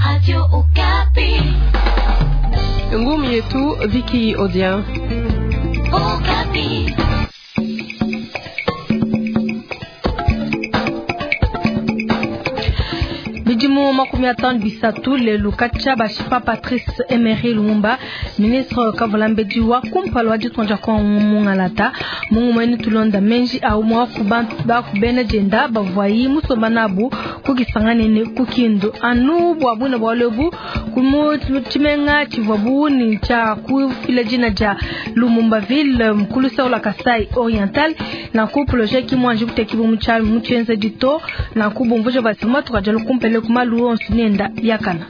Radio Okapi. Ngumi yetu Vicky Odia. Okapi. Bidimu makumi atano bisatu le lukacha bashipa Patrice Emery Lumumba ministre Kavolambe diwa kumpalo wa jitonja kwa mungalata mungu mweni tulonda menji au mwafu ba kubena jenda bavwayi musobanabu kugisangane ne kukindu anu bwabuna bwalebu kumutimenga chivabu ni cha kufile jina ja Lumumbaville mkulusa ula Kasai Oriental na ku projet ki mwanji kutekibu mchali mchenze dito na kubumvuja basima tukajalo kumpele kumalu onsunenda yakana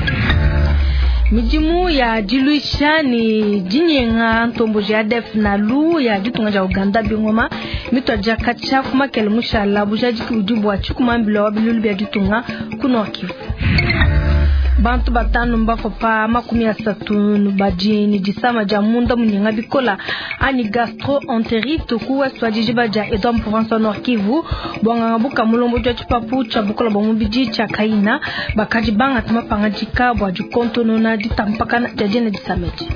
mijimu ya diluisha ni jinyenga ntombo ya def na lu ya jitunga ja Uganda bingoma mitwa jakacha kuma kelmusha la bujaji kujubu wa chukumambilo wa bilulu bya jitunga kuno wakivu bantu batanu mbako pa makumi asatu bajini jisama jamunda munyanga bikola ani gastro-entérite kuwa swajijiba ja Edom province Nord Kivu bonga buka mulombo ja chipapu cha bukola bomubiji cha kaina bakaji banga tamapanga jika bwa jukonto nona ditampaka na jajene jisameji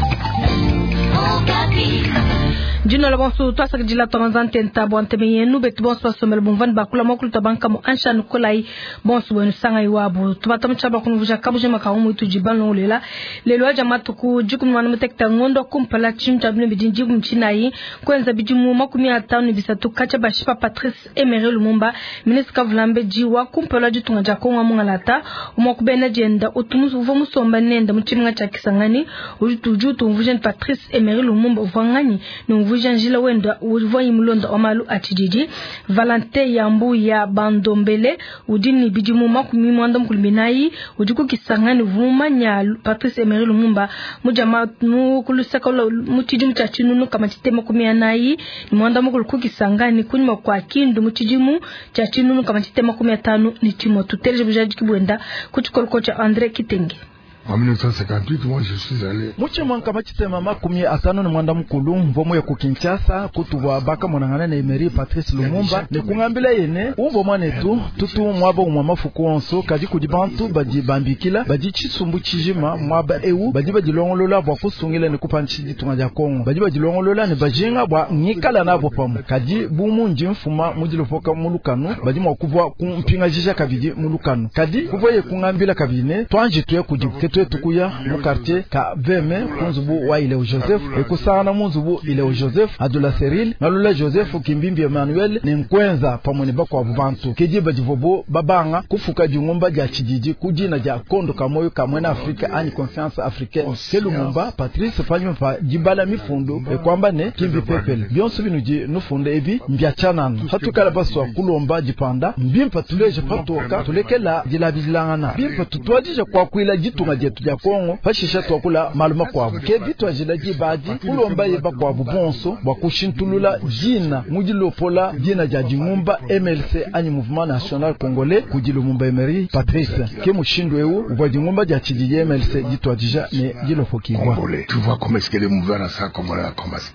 Jino la bonso to asa jila tonzante ntabo antemeyenu bet bonso somel bonvan bakula makulu tabanka mo ansha nukolai bonso wenu sanga iwabu tubatam chaba kunvuja kabuje makamu tujibano lela lelo jama tuku jukum manu mutekta ngondo kumpala chimcha bine bijinjibu mchinai kwenza bijimu makumi atano bisatu kacha bashipa Patrice Emery Lumumba ministre Kavolambe jiwa kumpala jitunga jakonga mungalata umokubena jenda utumuzu uvo musomba nenda mchiminga cha kisangani ujutu mvujen Patrice Emery Lumumba uvangani Janjila wenda uvoyi mulonda omalu atijiji Valente Yambu ya Bandombele udini bijimu makumi mwanda mkuliminayi ujuku kisangani vumanya Patrice Emery Lumumba mujama nukulusaka mutijimu chachinunu kama chitema kumianayi ni mwanda mkuluku kisangani kunyuma kwa kindu mutijimu chachinunu kama chitema kumiatanu ni chimo tuteleje bujaji kibuenda kuchukolukocha Andre Kitenge. En 1958, moi je suis allé. Muche mwanka machitema makumi atano ni mwanda mkulu mvomo ya kukinchasa kutuwa baka mwanangana na Emery Patrice Lumumba ni kungambila yene uvo mwanetu tutu mwaba umwamafu kuonso kaji kujibantu baji bambikila baji chisumbu chijima mwaba ewu baji baji longolola bwa kusungila ni kupanchiji tungaja Kongo baji baji longolola ni bajinga bwa ngikala nabo pamu kaji bumu njimfuma mujilofoka mulukanu baji mwakuvwa kumpinga jisha kabiji mulukanu kaji kuvwa ye kungambila kabine tuanji tuye kujibuketu tukuya mu quartier ka Veme kunzubu wa Ileo Joseph ekusana munzubu Ileo Joseph Adula Cyril nalula Joseph Kimbimbi Emmanuel ni nkwenza pamone bakwa bubantu kejiba jivobo babanga kufuka jungumba ja chijiji kujina ja kondo kamoyo kamwena Afrika ani conscience africaine Lumumba Patrice fanyuma pa jibala mifundo kwamba ne kimbi pepele byonso binuji nufunde ebi mbyachanana hatukala baswa kulomba jipanda mbimpa tuleje patoka tulekela jilabilingana mbimpa tutwadije kwa kuila jitunga tuja Kongo pashisha twakula maluma kwabu ke vitu ajilaji baji kulomba yeba kwabu bonso bakushintulula jina mujilopola jina ja Jingumba MLC ani Mouvement National Congolais kujilumumba Emery Patrice ke mushindwe ewu uva Jingumba ja chijiji MLC jitwajija ne jilofokibwa. Tu vois comment est-ce que les mouvements à ça comme on a commencé.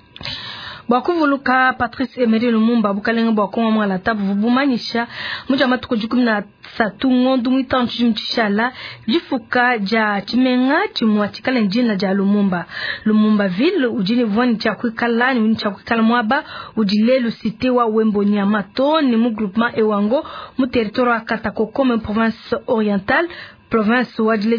Bakuvuluka Patrice Emery Lumumba bukalenga bwakonga mwala tabu bumanyisha mujama tukujukumi na satu ngondu mwitanchu chimchishala jifuka ja chimenga chimwa chikala njina ja Lumumbaville ujini vwani chakuikalani uni chakuikala mwaba ujilelu sitewa wembo nyamato ni mu groupement ewango mu territoire Katakokome province orientale province wajile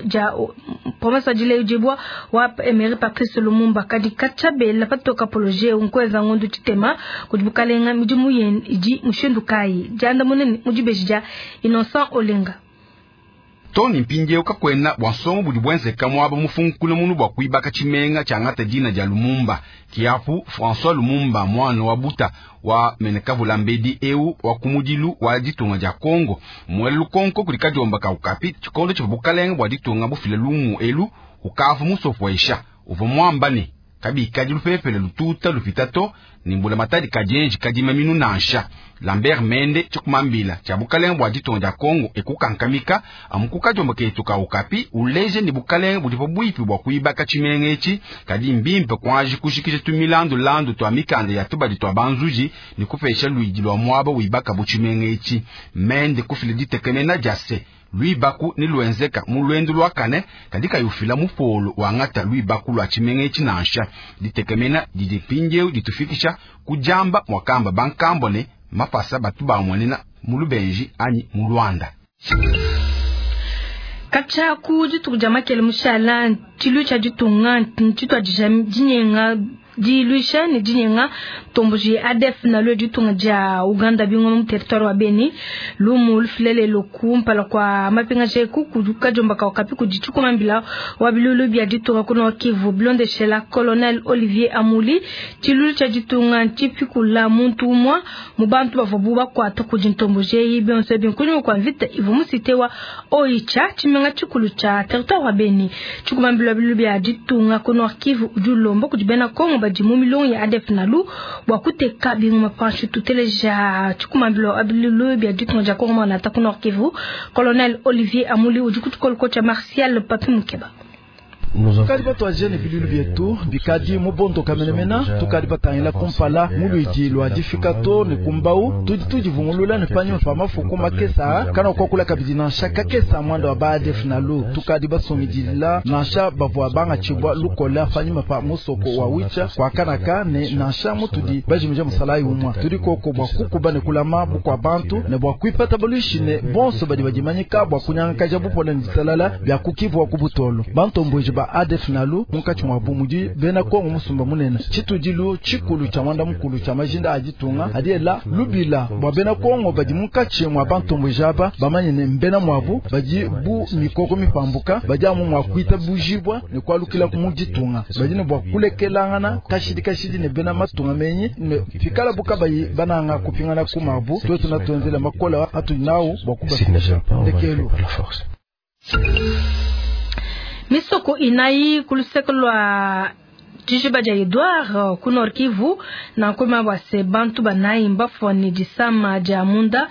jibwa wa Emery Patrice Lumumba kadi kachabe la patoka poloje unkweza ngondu chitema kujibukalenga mijumu yen iji mushendu kai janda munene mujibejija Innocent Olenga Toni mpinje ukakwena bwansongo budi bwenze kamwaba mufunkule munu bwa kuibaka chimenga changata jina ja Lumumba kiapu François Lumumba mwana wa buta wa Kavolambe eu wa kumudilu wa ditunga ja Kongo mwelu konko kulikajomba ka ukapi chikondo chibukalenga bwa ditunga bufile lumu elu ukafu musofwaisha uvo mwambane kabi kadilu pepele lututa lupitato nimbula matadi kajenji kadima minu nansha Lambert Mende chukumambila chabukalenga bwa ditonga ja Kongo ekukankamika amukuka jomba ketuka ukapi uleje ni bukalenga budipo bwipi bwa kuibaka chimengechi kadi mbimpe kwaji kushikije tumilando lando to amikande ya tuba ditwa banzuji ni kufesha luigi lwa mwaba uibaka buchimengechi Mende kufile ditekene na jase Lui baku ni luenzeka mulwendu lwa kane kadika yufila mupolo wangata lui baku lwa chimenge chinansha ditekemena didipinjeu ditufikisha kujamba mwakamba bankambone mafasa batu bamwanena mulubenji ani mulwanda. Kacha kujitu kujamakele mushala tilu cha jitunga ntitwa jinyenga di Luisha ni jinyenga tomboji ADF na lo jitunga ja Uganda bingo mu territoire wa Beni lumu lufilele lokumpa la kwa mapinga jeku kujuka jomba ka okapi kujichuku mambila wa bilulu bya jitunga kuno Kivu blonde shela Colonel Olivier Amuli tilu cha jitunga tipikula muntu mwa mubantu bavobuba kwa to kujintomboje yibonse binkunyu kwa vite ivumusitewa oicha chimenga chikulu cha territoire wa Beni chukumambila bilulu bya jitunga kuno Kivu julombo kujibena Kongo jimumilon ya ADF nalu wakuteka bingu mapanchu tuteleja chukumambilo abilu bya ditno ja Kongo na takuno Kivu Colonel Olivier Amuli ujukutukolo kocha Martial Papi Mukeba. Tukadi batu ajene bilulu bietu bikadi mubondo kamenemena tukadi batangila kumpala muluiji lwa difikato ni kumbau tuji vungulula ni panyi mfama fuku makesa kana ukokula kabidi na shaka kesa mwanda wa ADF nalu tukadi basongidila na sha bavwa banga chibwa lukola fanyi mfa musoko wa wicha kwa kanaka ne na sha mutudi bajimja musalayi umwa tudi koko bwa kukuba ne kulama bukwa bantu ne bwa kuipata bolushine bonso badi bajimanyika bwa kunyanga kajabu pole ndisalala bya kukivu wa kubutolo bantu mboje ADF nalu munkati mwabu muji bena Kongo musumba munena chitudilu chikulu cha wanda mukulu cha majinda ajitunga adiela lubila bwa bena Kongo badi munkati mwa bantombo jaba bamanyene mbena mwabu badi bu mikoko mipambuka badi amu mwakuita bujibwa ne kwalukila kumujitunga badi ne bwa kulekelangana kashidi ne bena matunga menyi ne fikala buka bayi bananga kupingana kumabu to tunatonzela makola atu nawo bwa kubasha ndekelo Misoko inayi kulusekolwa Jijiba ja Edouard kunor Kivu na kuma wase bantu banayi mbafoni jisama ja munda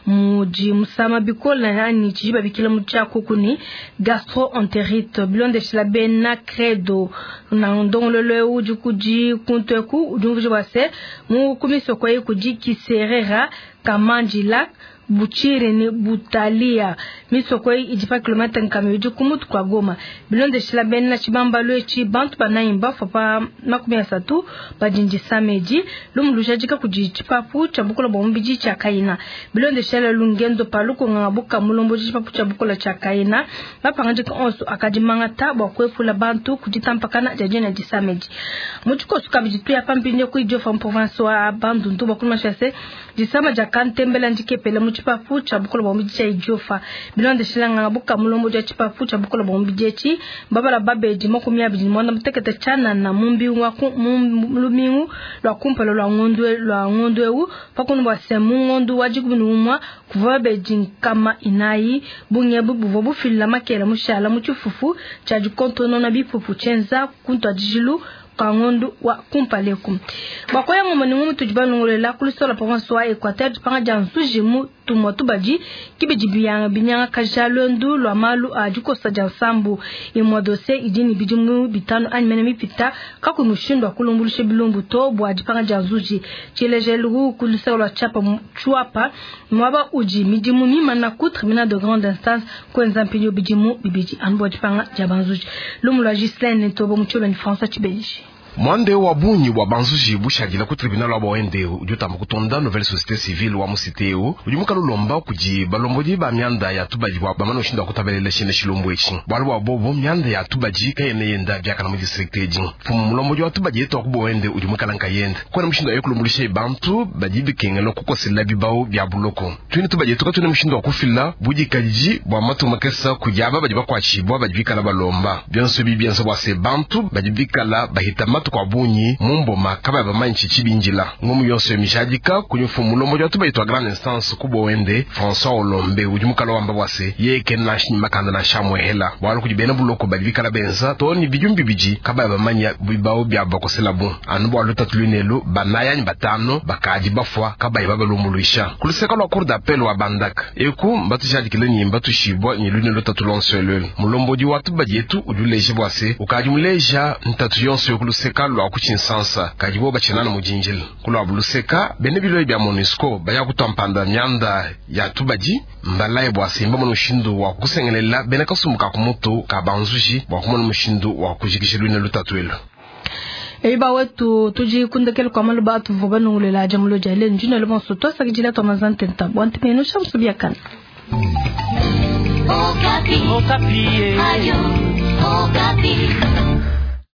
muji musama bikola nani jijiba bikila mucha kukuni gastroenterite blonde shilabe na credo na ndongolole ujukuji kunteku ujumvuji wase mu kumisoko ye kuji kiserera kamanjila Buchire ni Butalia misoko ijipa kilomita nkamiju kumutu kwa Goma bilonde shila beni na chibamba luechi bantu banaimba fapa makumi ya satu bajinji sameji lumulujajika kujichipapu chabukula bombiji cha kaina bilonde shila lungendo paluko ngabuka mulombo jichipapu chabukula cha kaina lapangajika onsu akajimanga tabwa kwefula bantu kujitampakana jajena jisameji muchuko sukabijitu ya pampinye kuijofa mprovince wa bandu ntuba kulumashase jisama jakantembela njikepele chipafu cha bukolo bombi cha ijofa bilonde shilanga buka mulombo ja chipafu cha bukolo bombi jechi babala babeji makumya biji mwanda mtekete chana na mumbi waku mulumingu lwa kumpalo lwa ngondwe u pakunu wasemu ngondu wajigubunu umwa kuvabeji kama inayi bunye bubu bufilla makela mushala muchufufu cha jikonto nona bipupu chenza kunto ajijilu kangondu wa kumpaleku bakoya ngomoni ngumu tujibanungulela kulisola province wa Equateur panga jansuji mu tumotu baji kibijibiyanga binyanga kajalondu lwa malu ajuko saja sambu imodose idini bijimu bitano animene mipita kaku mushindwa kulumbulishe bilumbu to bwaji panga jansuji chilejelu kulisola chapa chuapa mwaba uji mijimu mima na ku tribunal de grande instance kwenza mpilio bijimu bibiji anbwaji panga jabansuji lumulwa Gislaine Ntobo mchulo ni François Chibenji Mwande wa bunyi wa banzuji bushagila ku tribunal wa bawende ujutamba kutonda nouvelle société civile wa musiteu ujumuka lulomba kuji balomboji ba myanda ya tubaji wa bamano shinda kutabelele shine shilombo echi bali wa bobo myanda ya tubaji kayene yenda byakana mu district eji fumu mulomboji wa tubaji eto ku bawende ujumuka lanka yenda kwa mushinda yokulumbulishe bantu bajibi kengelo kukosela bibao bya buloko twini tubaji eto katune mushinda kufilla buji kajiji bwa matu makesa kujaba bajiba kwa chibwa bajibika la balomba byanso bibyanso bwa se bantu bajibika la bahita kwa bunyi mumbo makaba bamanchi chibinjila ngomu yose mishajika kunyufumu lombo tuba itwa grande instance kubo wende François Olombe ujumukalo wamba wase yeke nashini makanda na shamwe hela walo kujibena buloko badivika la benza toni bijumbi biji kaba bamanya bibao bya bakoselabu anubo alota tulunelo banaya ni batano bakaji bafwa kaba ibaba lomuluisha kuliseka lo cour d'appel wa Bandak eku mbatu jadikile nyimba tushibwa nyilunelo tatulonselel mulombo di watu badietu ujuleje bwase ukaji muleja ntatu yonse yokuluseka Luseka lwa kuchinsansa kajibo bachinana mujinjil kulwa Luseka bene bilo bya MONUSCO baya kutampanda myanda ya tubaji mbalaye bwa simba mushindu wa kusengelela bene kasumuka kumutu ka banzuji bwa kumona mushindu wa kujikishilwina lutatwelo. Eba wetu tuji kundekele kwa malu batu vobanu ngulela jamulo jale njuna le bonso to sa gijila to mazante ntabu antipeno shamsu biakana. Okapi. Okapi. Ayo. Okapi.